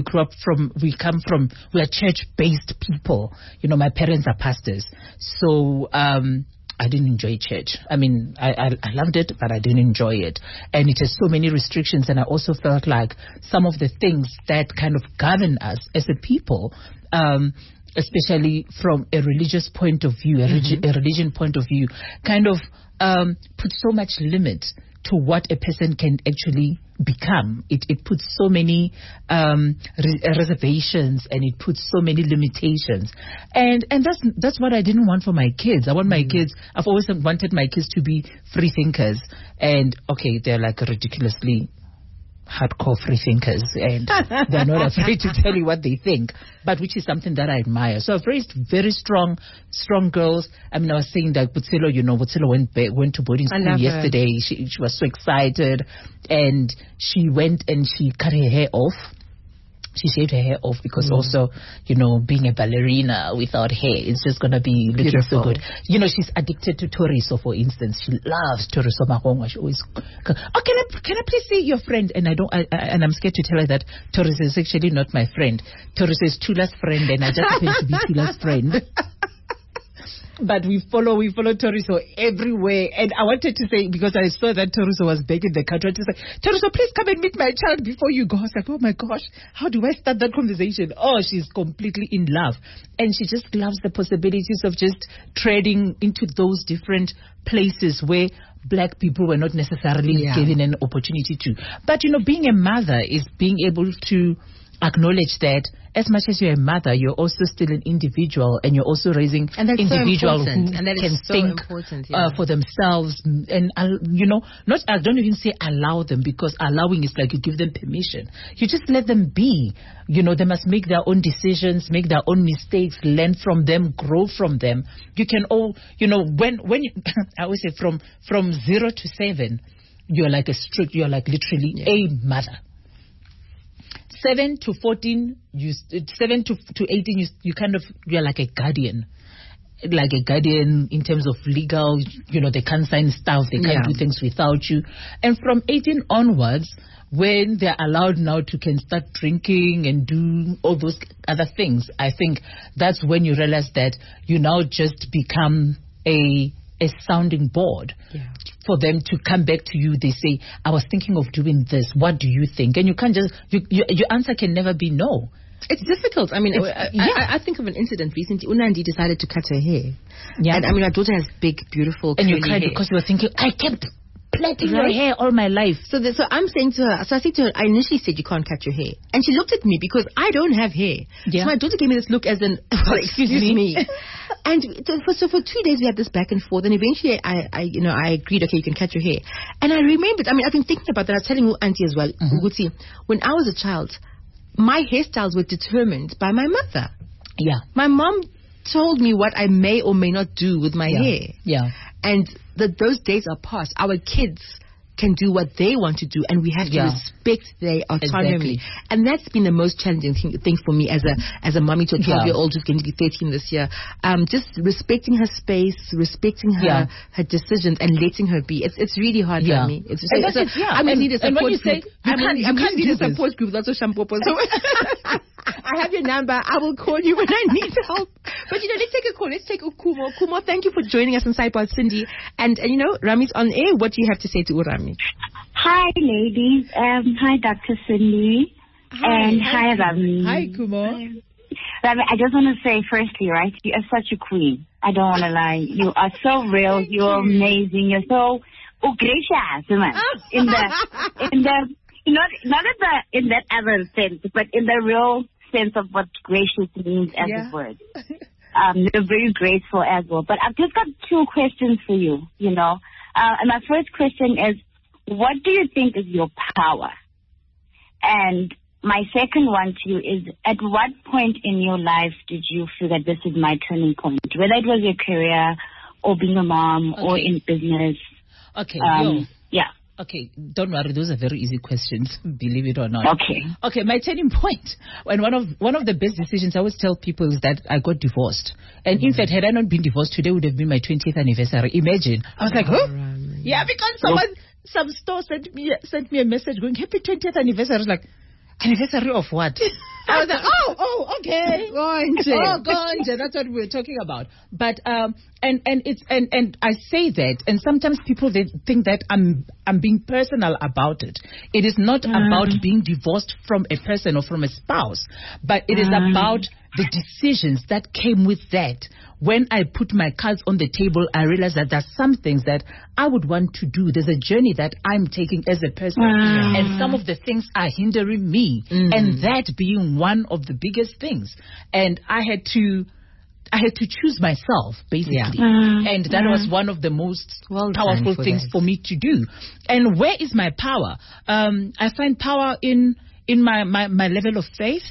are church-based people. My parents are pastors, so I didn't enjoy church. I loved it, but I didn't enjoy it, and it has so many restrictions. And I also felt like some of the things that kind of govern us as a people, especially from a religious point of view, a religion point of view, kind of put so much limit to what a person can actually become. It puts so many reservations, and it puts so many limitations, and that's what I didn't want for my kids. I want my kids. I've always wanted my kids to be free thinkers, and they're like ridiculously hardcore free thinkers, and they're not afraid to tell you what they think, but which is something that I admire. So I've raised very strong girls. I was saying that Butsilo went to boarding school yesterday. She was so excited, and she went and she cut her hair off. She shaved her hair off because also, being a ballerina without hair, it's just going to be looking so good. She's addicted to Toriso, for instance. She loves Toriso Mahongwa. She always, can I please see your friend? And I'm scared to tell her that Toriso is actually not my friend. Toriso is Chula's friend, and I just happen to be Chula's friend. But we follow Toriso everywhere. And I wanted to say, because I saw that Toriso was back in the country, to say, Toriso, please come and meet my child before you go. I was like, oh my gosh, how do I start that conversation? Oh, she's completely in love. And she just loves the possibilities of just treading into those different places where black people were not necessarily given an opportunity to. But, being a mother is being able to acknowledge that as much as you're a mother, you're also still an individual, and you're also raising individuals who can think for themselves. And I don't even say allow them, because allowing is like you give them permission. You just let them be. They must make their own decisions, make their own mistakes, learn from them, grow from them. You can all, when you, I always say from 0 to 7, you're like literally a mother. 7 to 14, 7 to 18, you're like a guardian. Like a guardian in terms of legal, they can't sign stuff, they can't do things without you. And from 18 onwards, when they're allowed now to can start drinking and do all those other things, I think that's when you realize that you now just become a sounding board for them to come back to you. They say, I was thinking of doing this. What do you think? And you can't just, your answer can never be no. It's difficult. I mean, I think of an incident recently. Unandi decided to cut her hair. Yeah. And I mean, my daughter has big, beautiful, And you curly cried hair. because you were thinking, I kept plaiting your hair all my life. So I'm saying to her, so I said to her, I initially said you can't cut your hair. And she looked at me because I don't have hair. Yeah. So my daughter gave me this look as in, well, excuse me. And so for 2 days we had this back and forth, and eventually I agreed, okay, you can cut your hair. And I remembered, I mean, I've been thinking about that. I was telling you, Auntie, as well, Uguti, when I was a child, my hairstyles were determined by my mother. Yeah. My mom told me what I may or may not do with my hair. Yeah. And those days are past. Our kids can do what they want to do, and we have to respect their autonomy. Exactly. And that's been the most challenging thing for me as a mommy to a 12-year-old who's going to be 13 this year. Just respecting her space, respecting her decisions, and letting her be. It's really hard for me. I'm going to need a support group. I'm going to need a support group. That's what Shampopo. So I have your number. I will call you when I need help. But let's take a call. Let's take Ukumo. Ukumo, thank you for joining us on Sidebar, Cindy. And Rami's on air. What do you have to say to Urami? Hi, ladies. Hi, Dr. Cindy. And hi, Rami. Hi, Kumo. Rami, I just want to say, firstly, right, you are such a queen. I don't want to lie. You are so real. You're amazing. You're so gracious, man. In that other sense, but in the real sense of what gracious means as a word. You're very graceful as well. But I've just got 2 questions for you, And my first question is, what do you think is your power? And my second one to you is, at what point in your life did you feel that this is my turning point? Whether it was your career or being a mom or in business. Okay. Yeah. Okay, don't worry. Those are very easy questions, believe it or not. Okay, my turning point. And one of the best decisions I always tell people is that I got divorced. And in fact, had I not been divorced, today would have been my 20th anniversary. Imagine. I was like, huh? Yeah, because some store sent me a message going, happy 20th anniversary. I was like, anniversary of what? I was like, oh, okay. Gonje. That's what we were talking about. But and I say that, and sometimes people they think that I'm being personal about it. It is not about being divorced from a person or from a spouse, but it is about the decisions that came with that. When I put my cards on the table, I realized that there's some things that I would want to do. There's a journey that I'm taking as a person, and some of the things are hindering me, and that being one of the biggest things. And I had to choose myself, basically. And that was one of the most powerful things for me to do. And where is my power? I find power in my level of faith.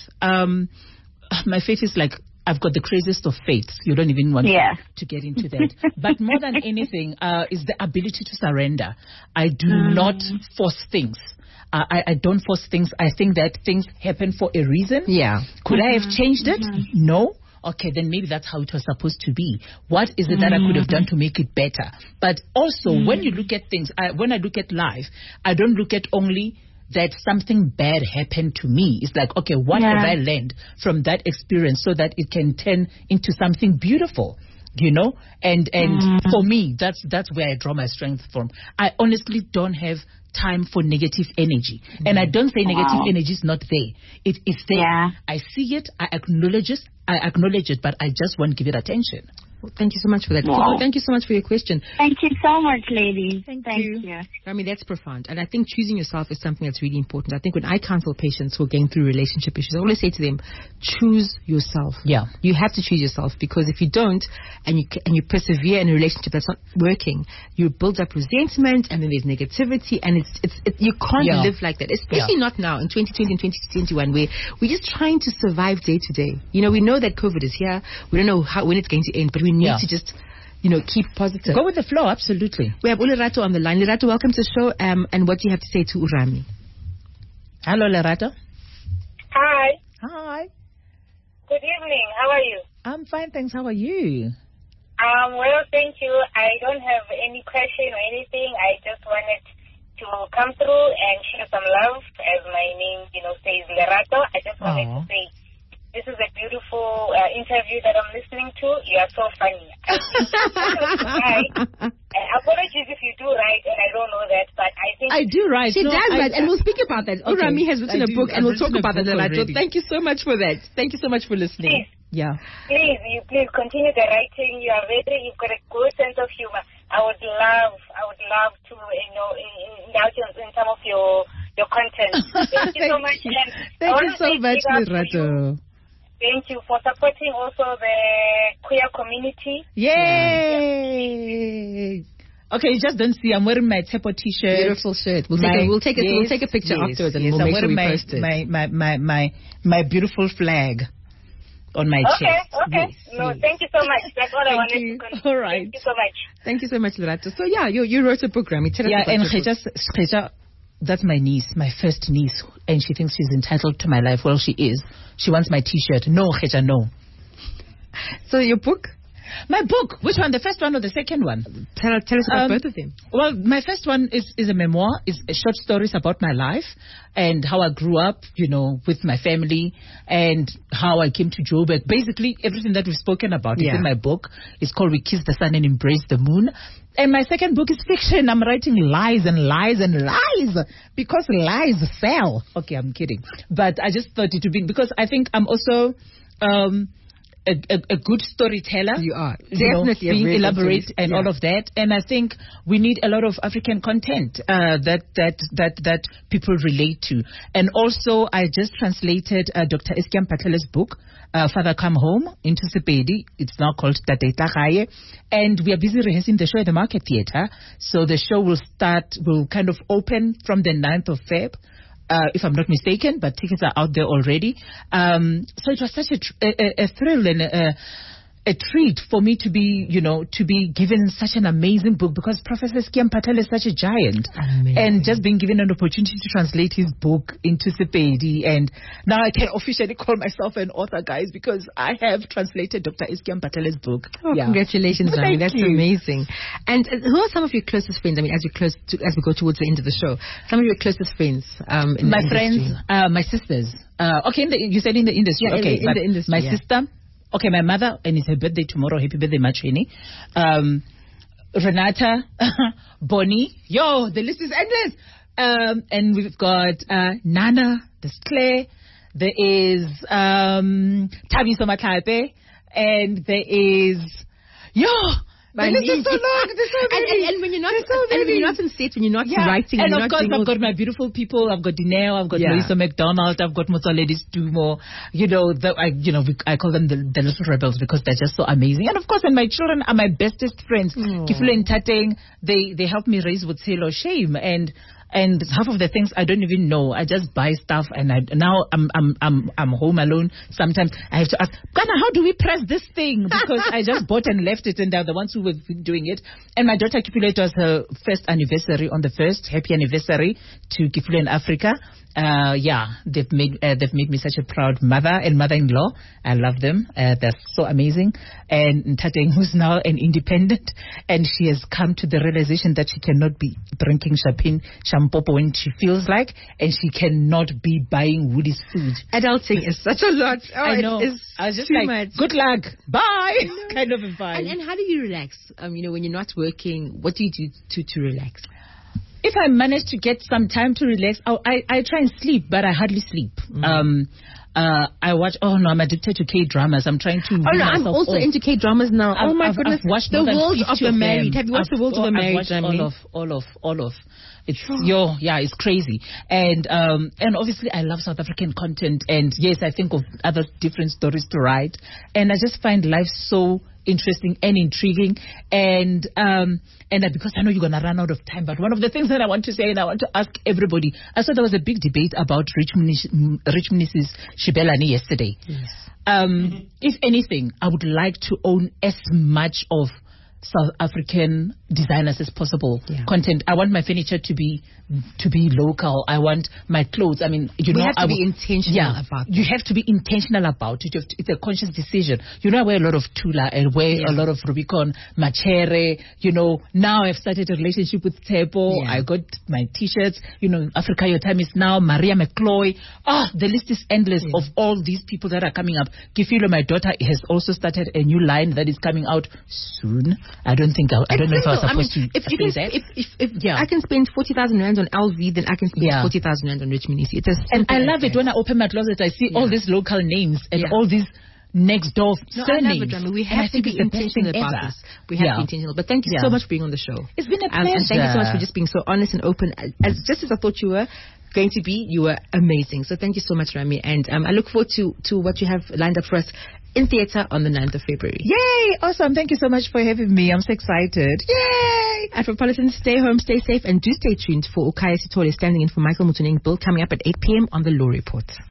My faith is like, I've got the craziest of faiths. You don't even want to get into that. But more than anything is the ability to surrender. I do not force things. I don't force things. I think that things happen for a reason. Yeah. Could I have changed it? No. Okay, then maybe that's how it was supposed to be. What is it that I could have done to make it better? But also, when you look at things, when I look at life, I don't look at only that something bad happened to me. It's like, okay, what have I learned from that experience so that it can turn into something beautiful? And for me, that's where I draw my strength from. I honestly don't have time for negative energy. And I don't say negative energy is not there. It is there. I see it, I acknowledge it, but I just won't give it attention. Well, thank you so much for that. Wow. Thank you so much for your question. Thank you so much, ladies. Thank you. I mean, that's profound. And I think choosing yourself is something that's really important. I think when I counsel patients who are going through relationship issues, I always say to them, choose yourself. Yeah. You have to choose yourself, because if you don't and you persevere in a relationship that's not working, you build up resentment, and then there's negativity, and you can't live like that, especially not now in 2020 and 2021, where we're just trying to survive day to day. We know that COVID is here. We don't know when it's going to end, but we need to just, keep positive. Go with the flow, absolutely. We have Lerato on the line. Lerato, welcome to the show. And what do you have to say to Urami? Hello, Lerato. Hi. Hi. Good evening. How are you? I'm fine, thanks. How are you? Well, thank you. I don't have any question or anything. I just wanted to come through and share some love, as my name, says Lerato. I just wanted to say, this is a beautiful interview that I'm listening to. You are so funny. Apologies if you do right and I don't know that, but I think I do write. She does write, and we'll speak about that. Okay. Urami has written a book, and we'll talk about that. Already. Thank you so much for that. Thank you so much for listening. Please. Yeah. Please continue the writing. You've got a good sense of humor. I would love to, indulge in some of your content. Thank you so much. Thank you so much, Lerato. Thank you for supporting also the queer community. Yay! Okay, you just don't see. I'm wearing my Tepo t-shirt. Beautiful shirt. We'll take a picture afterwards, and we'll make sure we post it. My beautiful flag on my chest. Okay. Thank you so much. That's all I wanted to confirm. All right. Thank you so much. Thank you so much, Lerato. So yeah, you wrote a book, Rami. Tell us about and your book. Kheja, that's my niece, my first niece, and she thinks she's entitled to my life. Well, she is. She wants my t-shirt. No, Kheja, no. So your book? My book. Which one? The first one or the second one? Tell us about both of them. Well, my first one is a memoir. It's short stories about my life and how I grew up, with my family, and how I came to Joburg. Basically, everything that we've spoken about is in my book. It's called We Kiss the Sun and Embrace the Moon. And my second book is fiction. I'm writing lies and lies and lies because lies sell. Okay, I'm kidding. But I just thought it would be, because I think I'm also a good storyteller. You are definitely being elaborate and all of that. And I think we need a lot of African content that people relate to. And also, I just translated Dr. Eskiam Patele's book, Father Come Home, into Sepedi. It's now called Tateta Gaye. And we are busy rehearsing the show at the Market Theatre. So the show will kind of open from the 9th of Feb. If I'm not mistaken, but tickets are out there already. So it was such a thrill and a treat for me to be given such an amazing book, because Professor Skiam Patel is such a giant. Amazing. And just being given an opportunity to translate his book into Sepedi, and now I can officially call myself an author, guys, because I have translated Dr. Skiam Patel's book. Oh, congratulations, Rami. That's you. amazing. And who are some of your closest friends? I mean, as we go towards the end of the show, some of your closest friends in my the industry. friends, my sisters. Okay, you said in the industry. Yeah, okay, in the industry. My sister. Okay, my mother, and it's her birthday tomorrow. Happy birthday, Machini. Renata, Bonnie. Yo, the list is endless. And we've got Nana, there's Claire, there is Tabiso Matlape, and there is the list is so long. And when you're not on set, when you're not writing, and you're of not course I've got my beautiful people. I've got Dineo, I've got Louisa McDonald, I've got Motsoledi Stumo. I call them the little rebels because they're just so amazing. And of course, and my children are my bestest friends. Kifule and Tateng, they help me raise Wutselo Shame, and half of the things I don't even know. I just buy stuff, and now I'm home alone. Sometimes I have to ask, Ghana, how do we press this thing? Because I just bought and left it, and they're the ones who were doing it. And my daughter Kifule, it was her first anniversary on the 1st. Happy anniversary to Kifule in Africa. They've made me such a proud mother and mother-in-law. I love them. They're so amazing. And Tateng, who's now an independent, and she has come to the realization that she cannot be drinking shampopo when she feels like, and she cannot be buying Woody's food. Adulting is such a lot. I know. I was just like, much. Good luck. Bye. Kind of a vibe. And how do you relax? When you're not working, what do you do to relax? If I manage to get some time to relax, I try and sleep, but I hardly sleep. I watch. I'm addicted to K-dramas. I'm trying to. I'm also into K-dramas now. I've watched The World of the Married. Have you watched The World of the Married? I've watched all of. It's it's crazy. And obviously I love South African content. And yes, I think of other different stories to write. And I just find life so interesting and intriguing, and because I know you're gonna run out of time, but one of the things that I want to say, and I want to ask everybody, I saw there was a big debate about Rich Mrs. Shibelani yesterday. Yes. If anything, I would like to own as much of South African designers as possible. Content. I want my furniture to be local. I want my clothes. I mean, we have to be intentional about it. You have to be intentional about it. It's a conscious decision. I wear a lot of Tula. I wear a lot of Rubicon, Machere. Now I've started a relationship with Tepo. I got my T-shirts. Africa Your Time is Now. Maria McCloy. The list is endless of all these people that are coming up. Kifilo, my daughter, has also started a new line that is coming out soon. I don't think I don't know if I was supposed to if you say can, that. if I can spend 40,000 rand on LV, then I can spend 40,000 rand on Richmond EC. And I love it when I open my closet, I see all these local names and all these next door surnames. We have to be intentional about this. We have to be intentional. But thank you so much for being on the show. It's been a pleasure. And thank you so much for just being so honest and open. Just as I thought you were going to be, you were amazing. So thank you so much, Rami. And I look forward to what you have lined up for us in theatre on the 9th of February. Yay! Awesome. Thank you so much for having me. I'm so excited. Yay! Afropolitan, stay home, stay safe, and do stay tuned for Ukaya Sithole standing in for Michael Mutuning Bill coming up at 8 p.m. on The Law Report.